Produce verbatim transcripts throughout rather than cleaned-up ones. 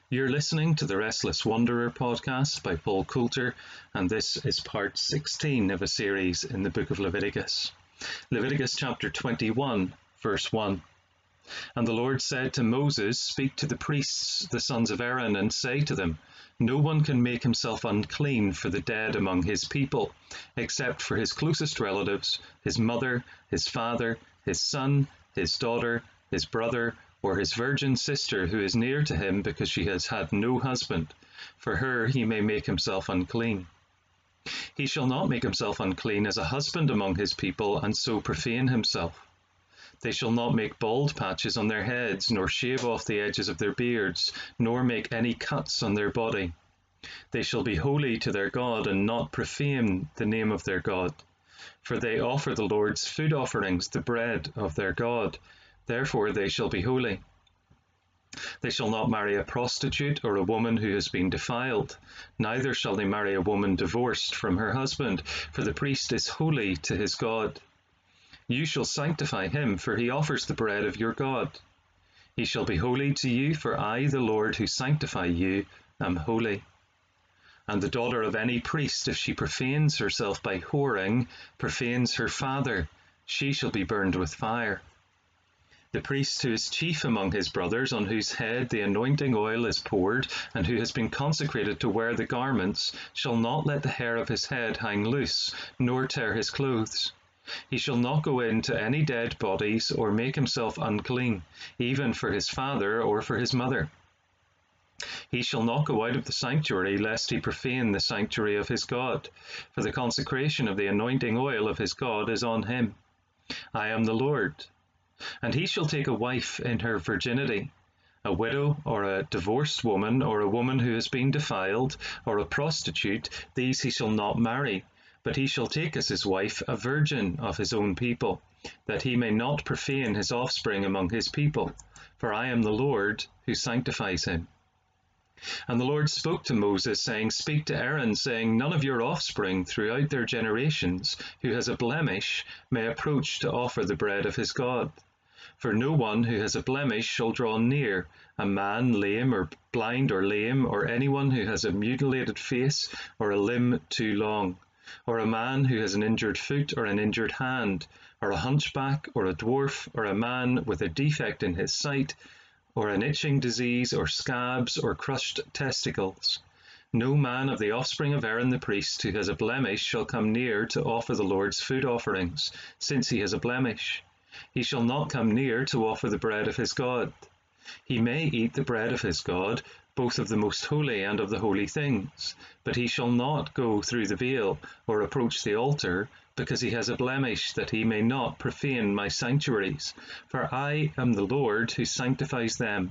You're listening to the Restless Wanderer podcast by Paul Coulter, and this is part sixteen of a series in the book of Leviticus. Leviticus chapter twenty-one, verse one. And the Lord said to Moses, "Speak to the priests, the sons of Aaron, and say to them, no one can make himself unclean for the dead among his people, except for his closest relatives, his mother, his father, his son, his daughter, his brother, or his virgin sister who is near to him because she has had no husband. For her he may make himself unclean. He shall not make himself unclean as a husband among his people, and so profane himself. They shall not make bald patches on their heads, nor shave off the edges of their beards, nor make any cuts on their body. They shall be holy to their God, and not profane the name of their God. For they offer the Lord's food offerings, the bread of their God. Therefore they shall be holy. They shall not marry a prostitute or a woman who has been defiled. Neither shall they marry a woman divorced from her husband, for the priest is holy to his God. You shall sanctify him, for he offers the bread of your God. He shall be holy to you, for I, the Lord, who sanctify you, am holy. And the daughter of any priest, if she profanes herself by whoring, profanes her father, she shall be burned with fire. The priest who is chief among his brothers, on whose head the anointing oil is poured, and who has been consecrated to wear the garments, shall not let the hair of his head hang loose, nor tear his clothes. He shall not go into any dead bodies, or make himself unclean, even for his father or for his mother. He shall not go out of the sanctuary, lest he profane the sanctuary of his God, for the consecration of the anointing oil of his God is on him. I am the Lord. And he shall take a wife in her virginity, a widow or a divorced woman, or a woman who has been defiled, or a prostitute. These he shall not marry, but he shall take as his wife a virgin of his own people, that he may not profane his offspring among his people. For I am the Lord who sanctifies him. And the Lord spoke to Moses, saying, Speak to Aaron, saying, None of your offspring throughout their generations, who has a blemish, may approach to offer the bread of his God. For no one who has a blemish shall draw near, a man lame or blind or lame, or anyone who has a mutilated face or a limb too long, or a man who has an injured foot or an injured hand, or a hunchback or a dwarf, or a man with a defect in his sight, or an itching disease, or scabs, or crushed testicles. No man of the offspring of Aaron the priest who has a blemish shall come near to offer the Lord's food offerings, since he has a blemish. He shall not come near to offer the bread of his God. He may eat the bread of his God, both of the most holy and of the holy things, but he shall not go through the veil or approach the altar, because he has a blemish, that he may not profane my sanctuaries. For I am the Lord who sanctifies them.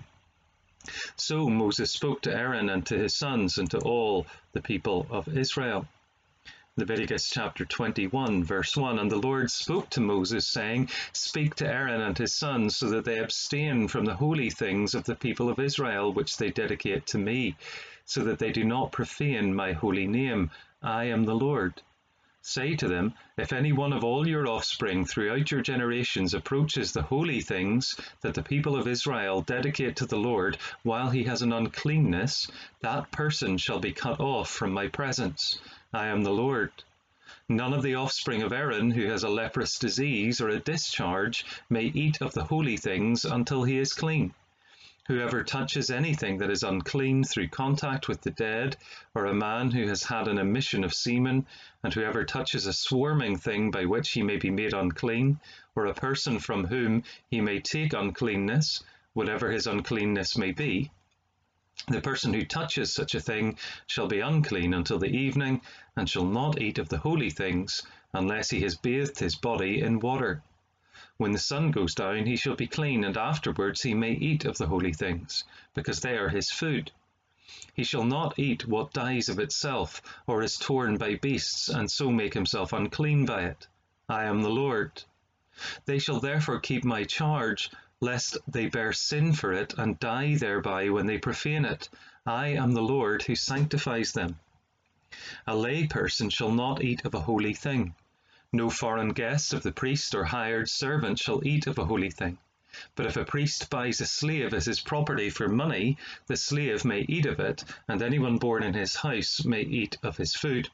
So Moses spoke to Aaron and to his sons and to all the people of Israel. Leviticus chapter twenty-one, verse one. And the Lord spoke to Moses, saying, Speak to Aaron and his sons, so that they abstain from the holy things of the people of Israel, which they dedicate to me, so that they do not profane my holy name. I am the Lord. Say to them, If any one of all your offspring throughout your generations approaches the holy things that the people of Israel dedicate to the Lord while he has an uncleanness, that person shall be cut off from my presence. I am the Lord. None of the offspring of Aaron who has a leprous disease or a discharge may eat of the holy things until he is clean. Whoever touches anything that is unclean through contact with the dead, or a man who has had an emission of semen, and whoever touches a swarming thing by which he may be made unclean, or a person from whom he may take uncleanness, whatever his uncleanness may be, the person who touches such a thing shall be unclean until the evening, and shall not eat of the holy things, unless he has bathed his body in water. When the sun goes down, he shall be clean, and afterwards he may eat of the holy things, because they are his food. He shall not eat what dies of itself, or is torn by beasts, and so make himself unclean by it. I am the Lord. They shall therefore keep my charge, lest they bear sin for it, and die thereby when they profane it. I am the Lord who sanctifies them. A lay person shall not eat of a holy thing. No foreign guest of the priest or hired servant shall eat of a holy thing. But if a priest buys a slave as his property for money, the slave may eat of it, and anyone born in his house may eat of his food.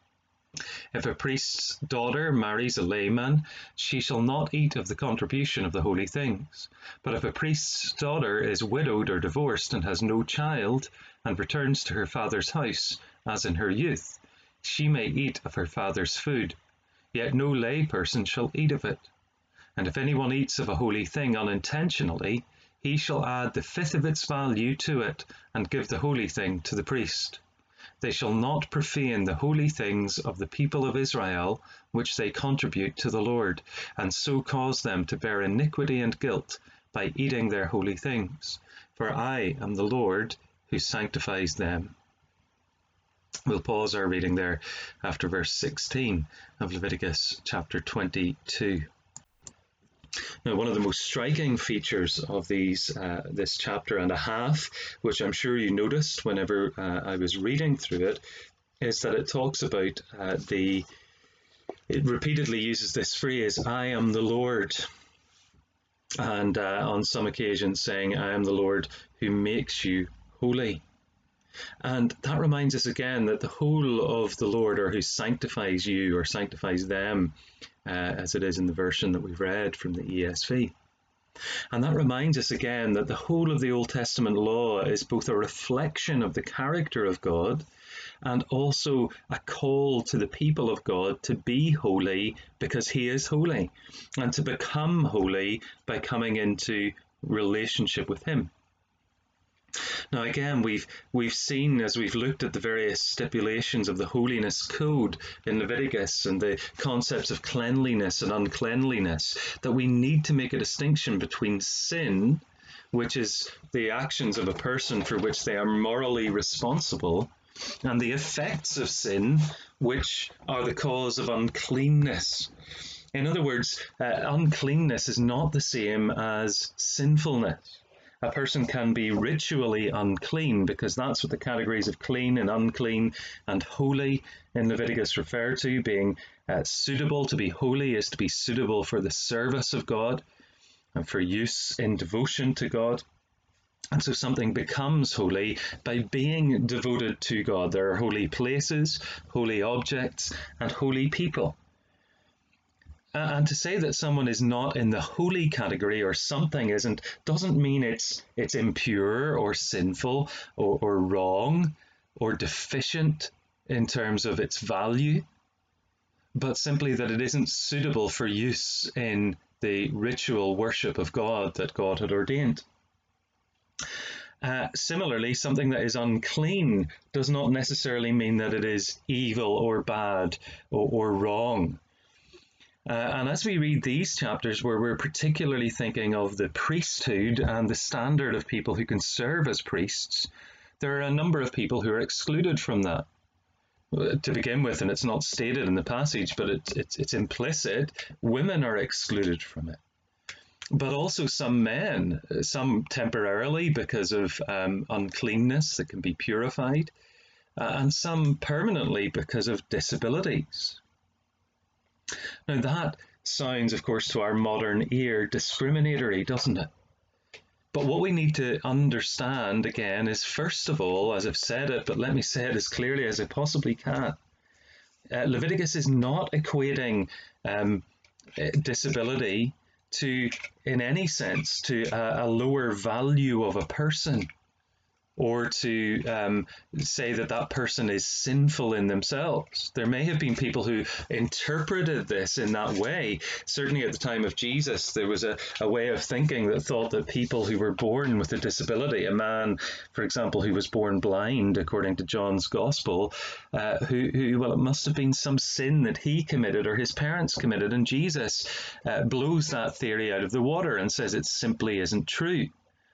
If a priest's daughter marries a layman, she shall not eat of the contribution of the holy things. But if a priest's daughter is widowed or divorced and has no child, and returns to her father's house, as in her youth, she may eat of her father's food, yet no lay person shall eat of it. And if anyone eats of a holy thing unintentionally, he shall add the fifth of its value to it, and give the holy thing to the priest. They shall not profane the holy things of the people of Israel, which they contribute to the Lord, and so cause them to bear iniquity and guilt by eating their holy things. For I am the Lord who sanctifies them. We'll pause our reading there after verse sixteen of Leviticus chapter twenty-two. Now, one of the most striking features of these, uh, this chapter and a half, which I'm sure you noticed whenever uh, I was reading through it, is that it talks about uh, the, it repeatedly uses this phrase, I am the Lord, and uh, on some occasions saying, I am the Lord who makes you holy. And that reminds us again that the whole of the Lord, or who sanctifies you or sanctifies them, uh, as it is in the version that we've read from the E S V. And that reminds us again that the whole of the Old Testament law is both a reflection of the character of God and also a call to the people of God to be holy because he is holy, and to become holy by coming into relationship with him. Now again, we've we've seen as we've looked at the various stipulations of the holiness code in Leviticus and the concepts of cleanliness and uncleanliness, that we need to make a distinction between sin, which is the actions of a person for which they are morally responsible, and the effects of sin, which are the cause of uncleanness. In other words, uh, uncleanness is not the same as sinfulness. A person can be ritually unclean, because that's what the categories of clean and unclean and holy in Leviticus refer to. Being uh, suitable to be holy is to be suitable for the service of God and for use in devotion to God. And so something becomes holy by being devoted to God. There are holy places, holy objects, and holy people. Uh, and to say that someone is not in the holy category, or something isn't, doesn't mean it's it's impure or sinful or, or wrong or deficient in terms of its value, but simply that it isn't suitable for use in the ritual worship of God that God had ordained. Uh, similarly, something that is unclean does not necessarily mean that it is evil or bad or, or wrong. Uh, and as we read these chapters, where we're particularly thinking of the priesthood and the standard of people who can serve as priests, there are a number of people who are excluded from that. To begin with, and it's not stated in the passage, but it, it's, it's implicit, women are excluded from it. But also some men, some temporarily because of um, uncleanness that can be purified, uh, and some permanently because of disabilities. Now that sounds, of course, to our modern ear discriminatory, doesn't it? But what we need to understand, again, is first of all, as I've said it, but let me say it as clearly as I possibly can, uh, Leviticus is not equating um, disability to, in any sense, to a, a lower value of a person, or to um, say that that person is sinful in themselves. There may have been people who interpreted this in that way. Certainly at the time of Jesus, there was a, a way of thinking that thought that people who were born with a disability, a man, for example, who was born blind, according to John's Gospel, uh, who, who, well, it must have been some sin that he committed or his parents committed, and Jesus uh, blows that theory out of the water and says it simply isn't true.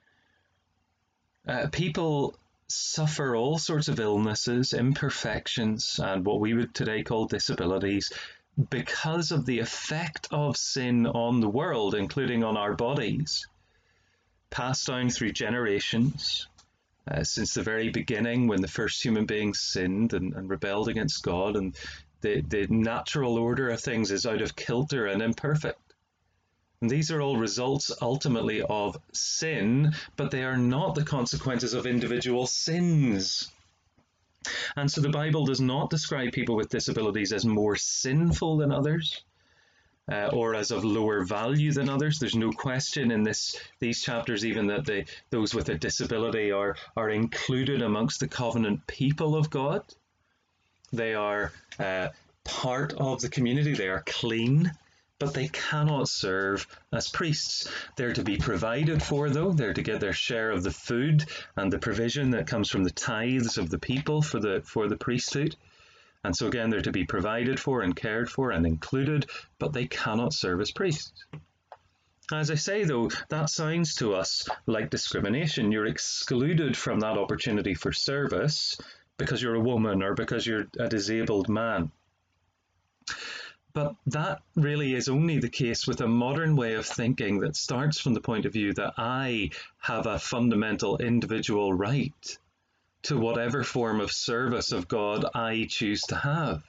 Uh, people suffer all sorts of illnesses, imperfections, and what we would today call disabilities because of the effect of sin on the world, including on our bodies, passed down through generations, uh, since the very beginning when the first human beings sinned and, and rebelled against God, and the, the natural order of things is out of kilter and imperfect. And these are all results ultimately of sin, but they are not the consequences of individual sins. And so the Bible does not describe people with disabilities as more sinful than others, uh, or as of lower value than others. There's no question in this these chapters even that they, those with a disability are, are included amongst the covenant people of God. They are uh, part of the community. They are clean, but they cannot serve as priests. They're to be provided for, though. They're to get their share of the food and the provision that comes from the tithes of the people for the for the priesthood. And so again, they're to be provided for and cared for and included, but they cannot serve as priests. As I say, though, that sounds to us like discrimination. You're excluded from that opportunity for service because you're a woman or because you're a disabled man. But that really is only the case with a modern way of thinking that starts from the point of view that I have a fundamental individual right to whatever form of service of God I choose to have.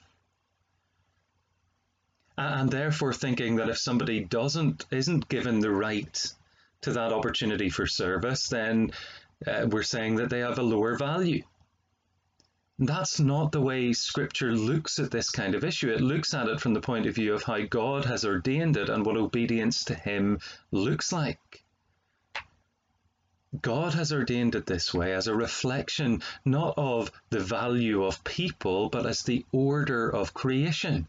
And therefore thinking that if somebody doesn't, isn't given the right to that opportunity for service, then uh, we're saying that they have a lower value. That's not the way Scripture looks at this kind of issue. It looks at it from the point of view of how God has ordained it and what obedience to Him looks like. God has ordained it this way as a reflection not of the value of people, but as the order of creation.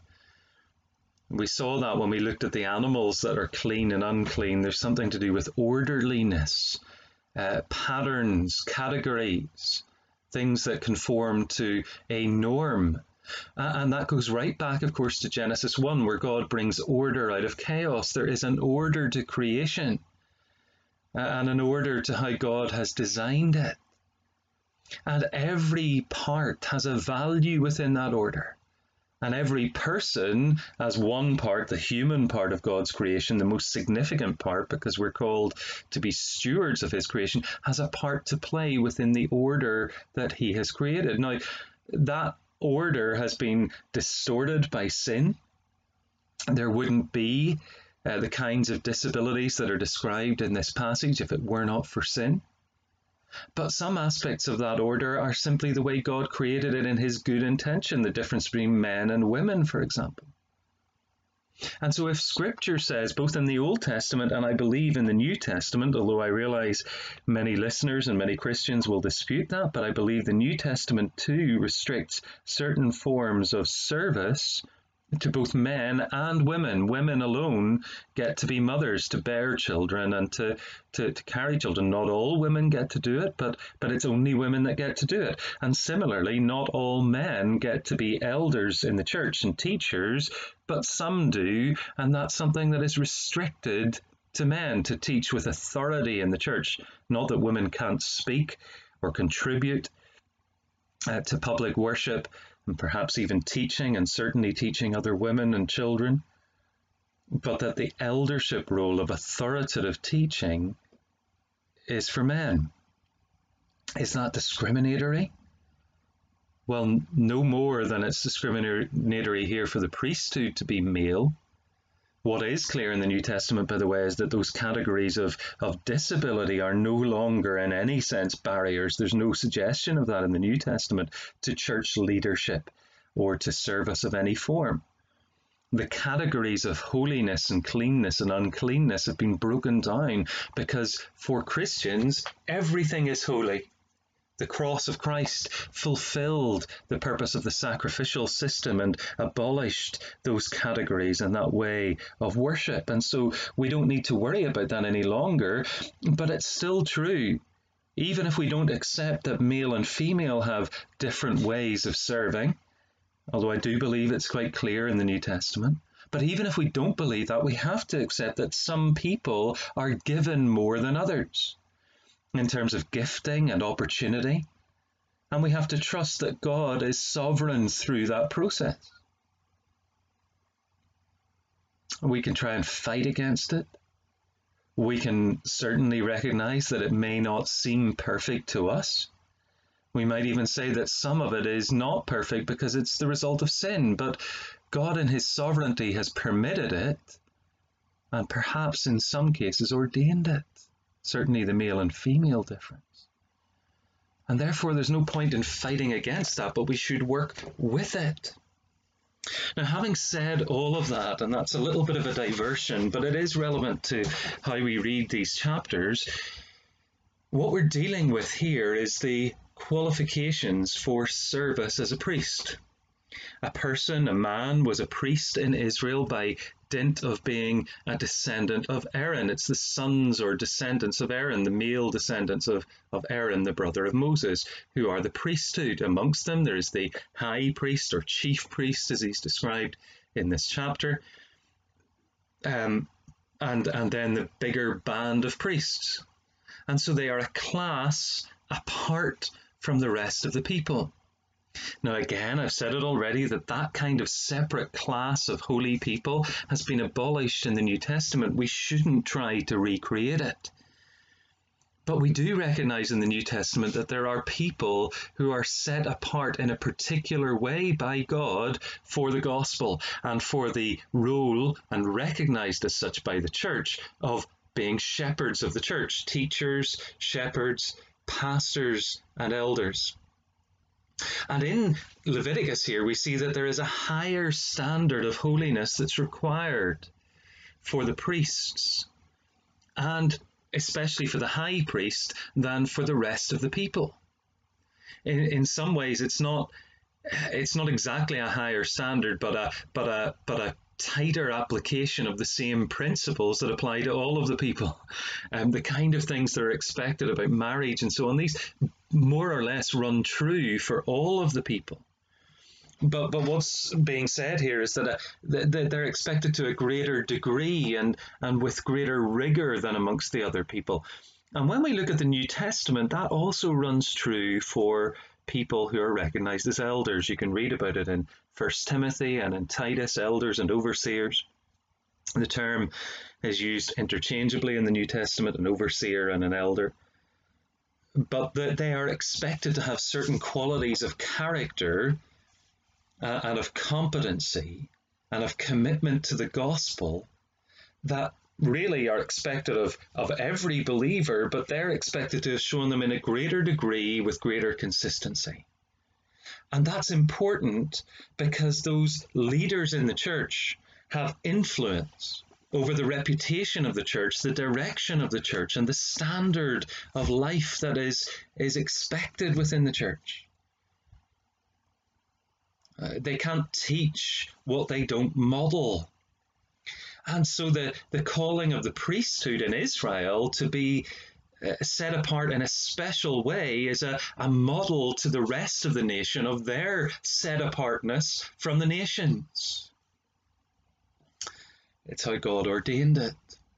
We saw that when we looked at the animals that are clean and unclean. There's something to do with orderliness, uh, patterns, categories, things that conform to a norm. Uh, and that goes right back, of course, to Genesis one, where God brings order out of chaos. There is an order to creation uh, and an order to how God has designed it. And every part has a value within that order. And every person as one part, the human part of God's creation, the most significant part, because we're called to be stewards of His creation, has a part to play within the order that He has created. Now, that order has been distorted by sin. There wouldn't be uh, the kinds of disabilities that are described in this passage if it were not for sin. But some aspects of that order are simply the way God created it in His good intention, the difference between men and women, for example. And so if Scripture says, both in the Old Testament and I believe in the New Testament, although I realize many listeners and many Christians will dispute that, but I believe the New Testament too restricts certain forms of service to both men and women. Women alone get to be mothers, to bear children and to, to, to carry children. Not all women get to do it, but, but it's only women that get to do it. And similarly, not all men get to be elders in the church and teachers, but some do, and that's something that is restricted to men, to teach with authority in the church. Not that women can't speak or contribute uh, to public worship, and perhaps even teaching, and certainly teaching other women and children, but that the eldership role of authoritative teaching is for men. Is that discriminatory? Well, no more than it's discriminatory here for the priesthood to be male. What is clear in the New Testament, by the way, is that those categories of, of disability are no longer in any sense barriers. There's no suggestion of that in the New Testament to church leadership or to service of any form. The categories of holiness and cleanness and uncleanness have been broken down because for Christians, everything is holy. The cross of Christ fulfilled the purpose of the sacrificial system and abolished those categories and that way of worship. And so we don't need to worry about that any longer, but it's still true. Even if we don't accept that male and female have different ways of serving, although I do believe it's quite clear in the New Testament, but even if we don't believe that, we have to accept that some people are given more than others in terms of gifting and opportunity, and we have to trust that God is sovereign through that process. We can try and fight against it. We can certainly recognize that it may not seem perfect to us. We might even say that some of it is not perfect because it's the result of sin, but God in His sovereignty has permitted it. and perhaps in some cases ordained it, certainly the male and female difference. And therefore there's no point in fighting against that, but we should work with it. Now, having said all of that, and that's a little bit of a diversion, but it is relevant to how we read these chapters, what we're dealing with here is the qualifications for service as a priest. A person, a man, was a priest in Israel by dint of being a descendant of Aaron. It's the sons or descendants of Aaron, the male descendants of, of Aaron, the brother of Moses, who are the priesthood. Amongst them, there is the high priest or chief priest, as he's described in this chapter, um, and, and then the bigger band of priests. And so they are a class apart from the rest of the people. Now again, I've said it already that that kind of separate class of holy people has been abolished in the New Testament. We shouldn't try to recreate it. But we do recognize in the New Testament that there are people who are set apart in a particular way by God for the gospel and for the role, and recognized as such by the church, of being shepherds of the church, teachers, shepherds, pastors, and elders. And in Leviticus here, we see that there is a higher standard of holiness that's required for the priests, and especially for the high priest, than for the rest of the people. In, in some ways, it's not it's not exactly a higher standard, but a but a but a tighter application of the same principles that apply to all of the people. Um, the kind of things that are expected about marriage and so on, these more or less run true for all of the people. But but what's being said here is that, uh, that they're expected to a greater degree and, and with greater rigor than amongst the other people. And when we look at the New Testament, that also runs true for people who are recognized as elders. You can read about it in First Timothy and in Titus, elders and overseers. The term is used interchangeably in the New Testament, an overseer and an elder. But the, they are expected to have certain qualities of character uh, and of competency and of commitment to the gospel that really are expected of, of every believer, but they're expected to have shown them in a greater degree with greater consistency. And that's important because those leaders in the church have influence over the reputation of the church, the direction of the church, and the standard of life that is, is expected within the church. Uh, they can't teach what they don't model. And so the, the calling of the priesthood in Israel to be uh, set apart in a special way is a, a model to the rest of the nation of their set apartness from the nations. It's how God ordained it.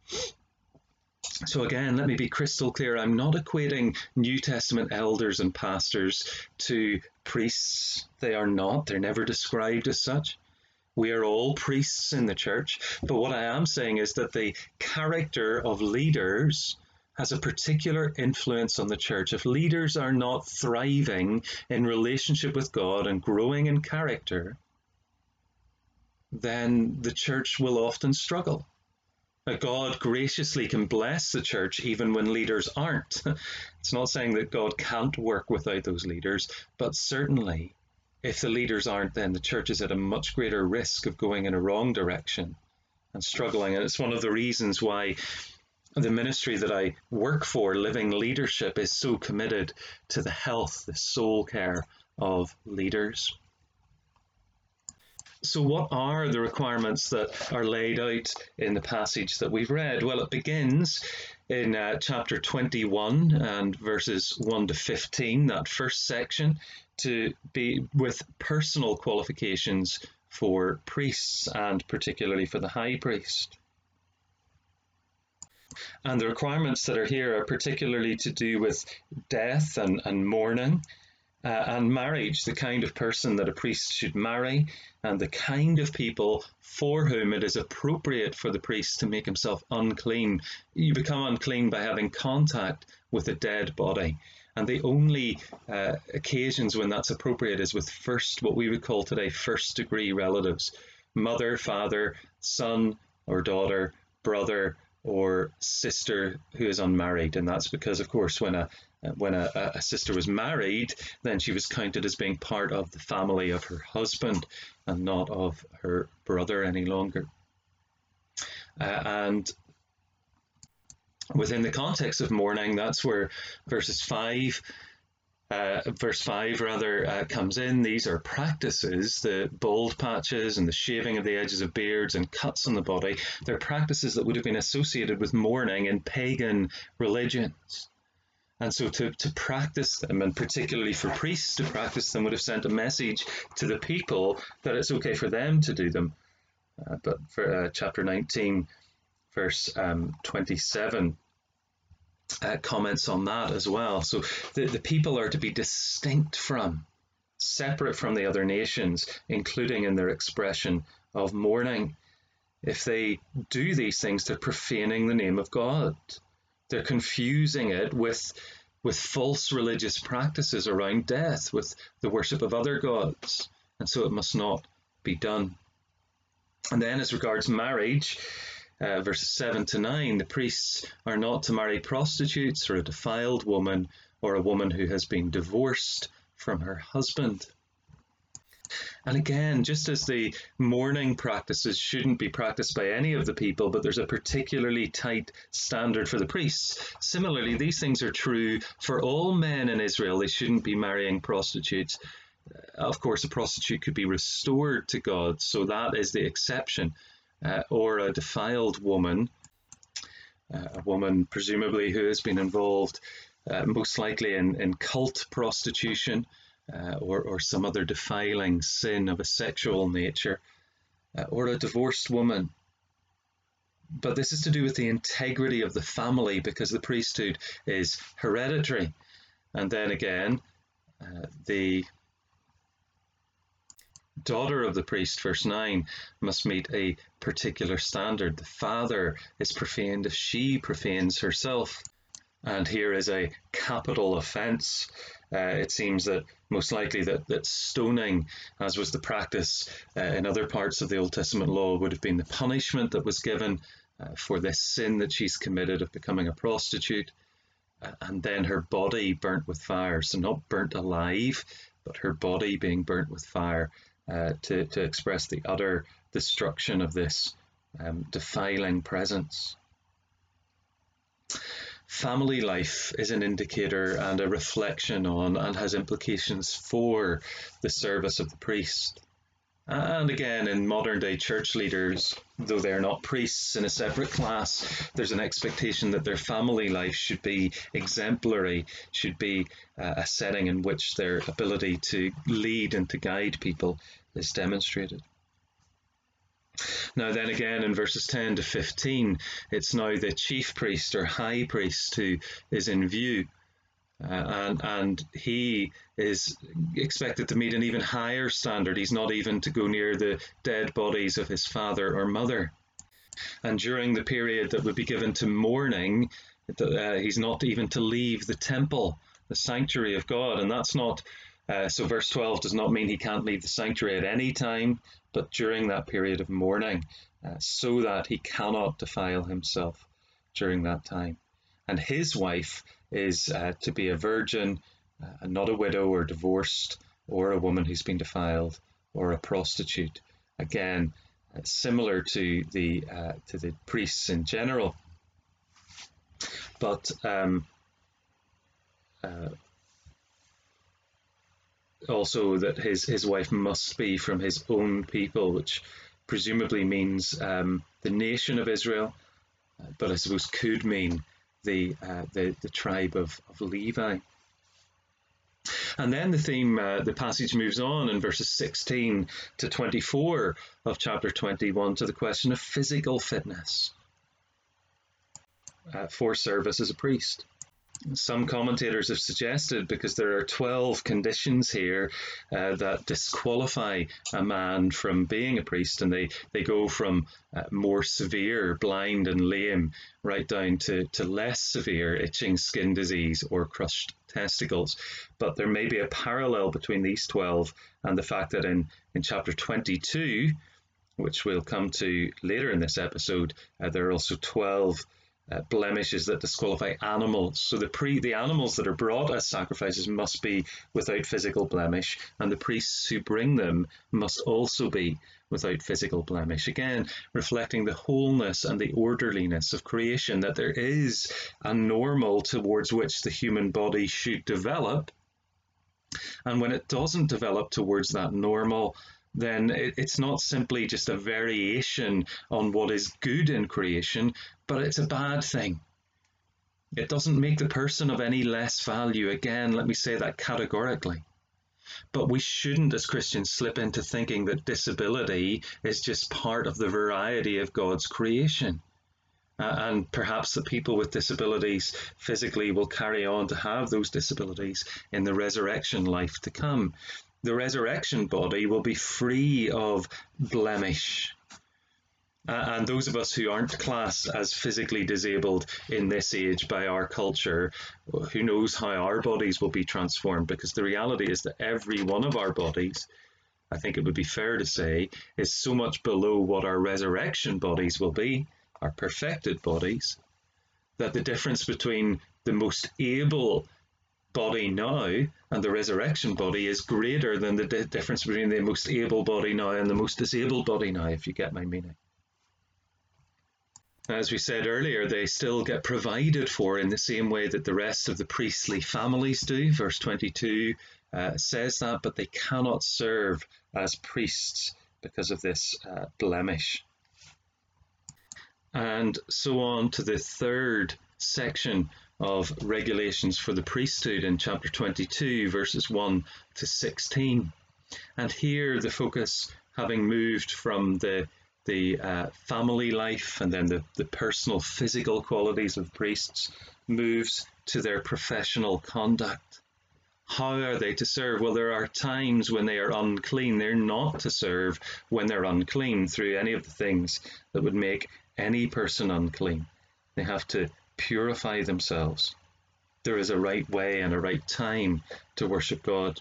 So again, let me be crystal clear. I'm not equating New Testament elders and pastors to priests. They are not. They're never described as such. We are all priests in the church, but what I am saying is that the character of leaders has a particular influence on the church. If leaders are not thriving in relationship with God and growing in character, then the church will often struggle. Now, God graciously can bless the church even when leaders aren't. It's not saying that God can't work without those leaders, but certainly if the leaders aren't, then the church is at a much greater risk of going in a wrong direction and struggling. And it's one of the reasons why the ministry that I work for, Living Leadership, is so committed to the health, the soul care of leaders. So what are the requirements that are laid out in the passage that we've read? Well, it begins in uh, chapter twenty-one and verses one to fifteen, that first section, to be with personal qualifications for priests and particularly for the high priest. And the requirements that are here are particularly to do with death and, and mourning uh, and marriage, the kind of person that a priest should marry and the kind of people for whom it is appropriate for the priest to make himself unclean. You become unclean by having contact with a dead body. And the only uh, occasions when that's appropriate is with first, what we would call today, first degree relatives, mother, father, son or daughter, brother or sister who is unmarried. And that's because, of course, when a when a, a sister was married, then she was counted as being part of the family of her husband and not of her brother any longer. Uh, and within the context of mourning, that's where verses five Uh, verse five rather uh, comes in. These are practices, the bald patches and the shaving of the edges of beards and cuts on the body. They're practices that would have been associated with mourning in pagan religions. And so to, to practice them, and particularly for priests to practice them, would have sent a message to the people that it's okay for them to do them. Uh, but for uh, chapter nineteen, verse um, twenty-seven, Uh, comments on that as well. So the, the people are to be distinct from, separate from the other nations, including in their expression of mourning. If they do these things, they're profaning the name of God. They're confusing it with, with false religious practices around death, with the worship of other gods. And so it must not be done. And then as regards marriage, Uh, verses seven to nine, the priests are not to marry prostitutes or a defiled woman or a woman who has been divorced from her husband. And again, just as the mourning practices shouldn't be practiced by any of the people, but there's a particularly tight standard for the priests, similarly, these things are true for all men in Israel. They shouldn't be marrying prostitutes. Uh, of course, a prostitute could be restored to God, so that is the exception. Uh, or a defiled woman, uh, a woman presumably who has been involved uh, most likely in, in cult prostitution uh, or, or some other defiling sin of a sexual nature, uh, or a divorced woman. But this is to do with the integrity of the family, because the priesthood is hereditary. And then again, uh, the daughter of the priest, verse nine, must meet a particular standard. The father is profaned if she profanes herself. And here is a capital offence. Uh, it seems that most likely that, that stoning, as was the practice uh, in other parts of the Old Testament law, would have been the punishment that was given uh, for this sin that she's committed of becoming a prostitute. Uh, and then her body burnt with fire. So not burnt alive, but her body being burnt with fire. Uh, to, to express the utter destruction of this um, defiling presence. Family life is an indicator and a reflection on, and has implications for, the service of the priest. And again, in modern day church leaders, though they're not priests in a separate class, there's an expectation that their family life should be exemplary, should be uh, a setting in which their ability to lead and to guide people is demonstrated. Now then again, in verses ten to fifteen, it's now the chief priest or high priest who is in view. Uh, and, and he is expected to meet an even higher standard. He's not even to go near the dead bodies of his father or mother. And during the period that would be given to mourning, uh, he's not even to leave the temple, the sanctuary of God. And that's not, uh, so verse twelve does not mean he can't leave the sanctuary at any time, but during that period of mourning, uh, so that he cannot defile himself during that time. And his wife is uh, to be a virgin, uh, not a widow or divorced, or a woman who's been defiled, or a prostitute. Again, uh, similar to the uh, to the priests in general, but um, uh, also that his his wife must be from his own people, which presumably means um, the nation of Israel, uh, but I suppose could mean the uh, the, the tribe of, of Levi. And then the theme, uh, the passage moves on in verses sixteen to twenty-four of chapter twenty-one to the question of physical fitness uh, for service as a priest. Some commentators have suggested, because there are twelve conditions here uh, that disqualify a man from being a priest, and they, they go from uh, more severe, blind and lame, right down to, to less severe, itching skin disease or crushed testicles. But there may be a parallel between these twelve and the fact that in, in chapter twenty-two, which we'll come to later in this episode, uh, there are also twelve uh, blemishes that disqualify animals. So the pre the animals that are brought as sacrifices must be without physical blemish, and the priests who bring them must also be without physical blemish. Again, reflecting the wholeness and the orderliness of creation, that there is a normal towards which the human body should develop. And when it doesn't develop towards that normal, then it, it's not simply just a variation on what is good in creation, but it's a bad thing. It doesn't make the person of any less value. Again, let me say that categorically. But we shouldn't, as Christians, slip into thinking that disability is just part of the variety of God's creation. Uh, and perhaps the people with disabilities physically will carry on to have those disabilities in the resurrection life to come. The resurrection body will be free of blemish. Uh, and those of us who aren't classed as physically disabled in this age by our culture, who knows how our bodies will be transformed, because the reality is that every one of our bodies, I think it would be fair to say, is so much below what our resurrection bodies will be, our perfected bodies, that the difference between the most able body now and the resurrection body is greater than the di- difference between the most able body now and the most disabled body now, if you get my meaning. As we said earlier, they still get provided for in the same way that the rest of the priestly families do. Verse twenty-two uh, says that, but they cannot serve as priests because of this uh, blemish. And so on to the third section of regulations for the priesthood in chapter twenty-two, verses one to sixteen. And here the focus, having moved from the the uh, family life and then the, the personal physical qualities of priests, moves to their professional conduct. How are they to serve? Well, there are times when they are unclean. They're not to serve when they're unclean through any of the things that would make any person unclean. They have to purify themselves. There is a right way and a right time to worship God.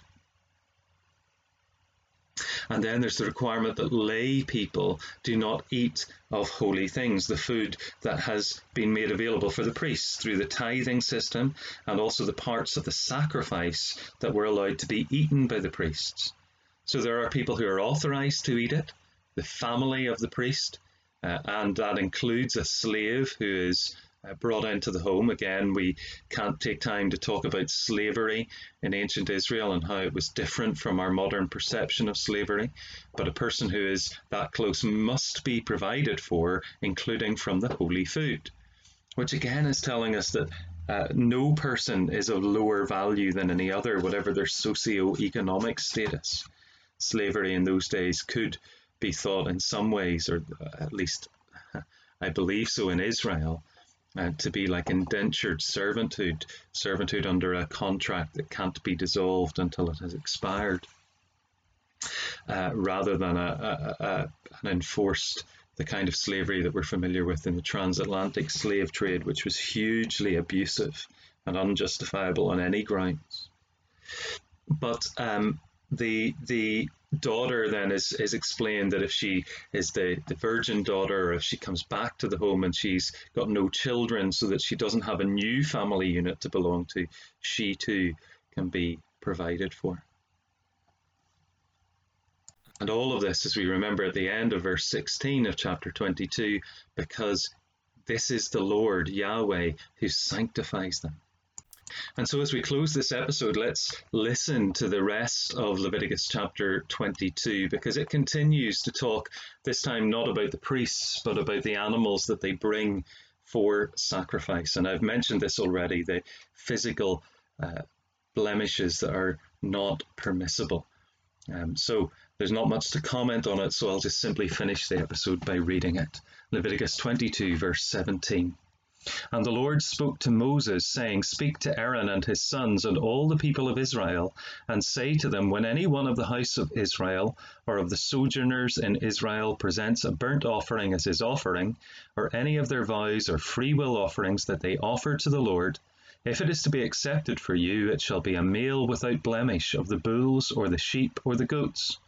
And then there's the requirement that lay people do not eat of holy things, the food that has been made available for the priests through the tithing system, and also the parts of the sacrifice that were allowed to be eaten by the priests. So there are people who are authorized to eat it, the family of the priest, uh, and that includes a slave who is Uh, brought into the home. Again, we can't take time to talk about slavery in ancient Israel and how it was different from our modern perception of slavery, but a person who is that close must be provided for, including from the holy food, which again is telling us that uh, no person is of lower value than any other, whatever their socio-economic status. Slavery in those days could be thought in some ways, or at least I believe so in Israel, Uh, to be like indentured servitude, servitude under a contract that can't be dissolved until it has expired, uh, rather than a, a, a, an enforced, the kind of slavery that we're familiar with in the transatlantic slave trade, which was hugely abusive and unjustifiable on any grounds. But um, the the daughter then is, is explained that if she is the, the virgin daughter, or if she comes back to the home and she's got no children, so that she doesn't have a new family unit to belong to, she too can be provided for. And all of this, as we remember at the end of verse sixteen of chapter twenty-two, because this is the Lord, Yahweh, who sanctifies them. And so as we close this episode, let's listen to the rest of Leviticus chapter twenty-two, because it continues to talk, this time not about the priests, but about the animals that they bring for sacrifice. And I've mentioned this already, the physical uh, blemishes that are not permissible. Um, so there's not much to comment on it, so I'll just simply finish the episode by reading it. Leviticus twenty-two, verse seventeen. And the Lord spoke to Moses, saying, Speak to Aaron and his sons and all the people of Israel, and say to them, When any one of the house of Israel or of the sojourners in Israel presents a burnt offering as his offering, or any of their vows or freewill offerings that they offer to the Lord, if it is to be accepted for you, it shall be a male without blemish of the bulls or the sheep or the goats.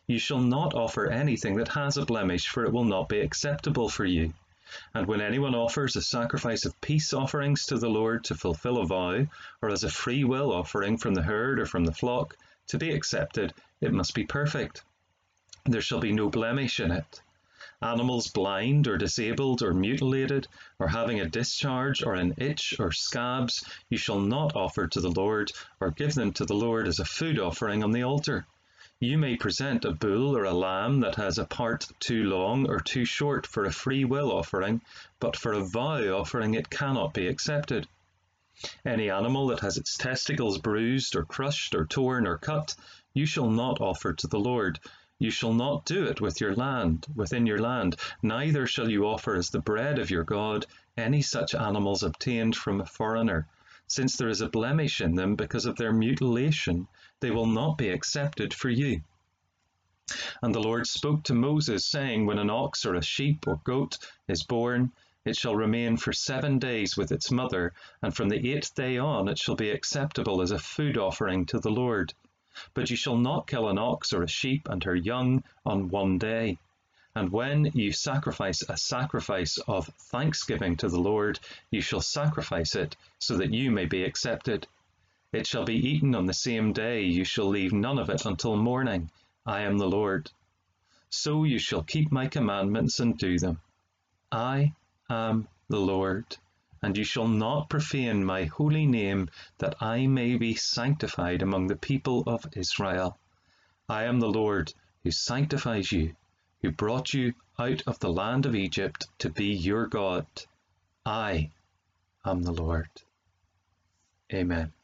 You shall not offer anything that has a blemish, for it will not be acceptable for you. And when anyone offers a sacrifice of peace offerings to the Lord to fulfill a vow, or as a free will offering from the herd or from the flock, to be accepted, it must be perfect. There shall be no blemish in it. Animals blind or disabled or mutilated, or having a discharge or an itch or scabs, you shall not offer to the Lord, or give them to the Lord as a food offering on the altar. You may present a bull or a lamb that has a part too long or too short for a free will offering, but for a vow offering it cannot be accepted. Any animal that has its testicles bruised or crushed or torn or cut, you shall not offer to the Lord. You shall not do it with your land, within your land, neither shall you offer as the bread of your God any such animals obtained from a foreigner. Since there is a blemish in them because of their mutilation, they will not be accepted for you. And the Lord spoke to Moses, saying, when an ox or a sheep or goat is born, it shall remain for seven days with its mother, and from the eighth day on it shall be acceptable as a food offering to the Lord. But you shall not kill an ox or a sheep and her young on one day. And when you sacrifice a sacrifice of thanksgiving to the Lord, you shall sacrifice it, so that you may be accepted. It shall be eaten on the same day, you shall leave none of it until morning. I am the Lord. So you shall keep my commandments and do them. I am the Lord, and you shall not profane my holy name, that I may be sanctified among the people of Israel. I am the Lord, who sanctifies you, who brought you out of the land of Egypt to be your God. I am the Lord. Amen.